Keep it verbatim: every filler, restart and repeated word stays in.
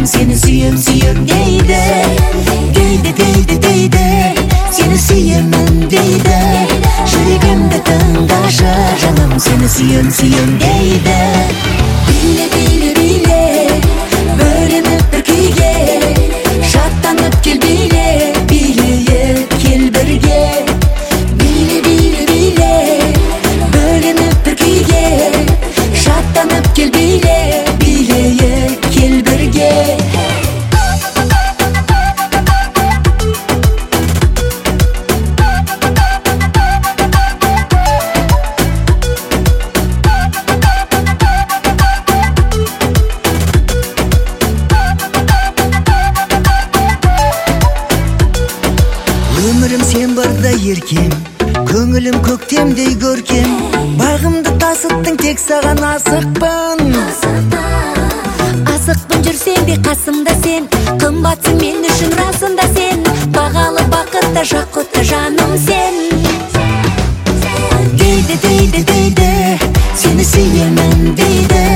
seni suyum suyum deydi. Deydi deydi deydi, seni suyumun deydi. Жүрегімді тыңдашы жаным, seni suyum suyum deydi. Биле биле биле, бөленіп бір күйге, шаттанып кел биле, билейік кел бірге. Биле биле биле, бөленіп бір күйге, шаттанып кел биле, билейік кел бірге. Өмірім сен барда еркем, көңілім көктемдей көркем. Бағымды тасыттың, тек саған асықпын. Асықпын жүрсең де қасымда сен, қымбатсың мен үшін расында сен. Бағалы бақытта жақұтты жаным сен. Deydi deydi deydi, seni suyumun deydi.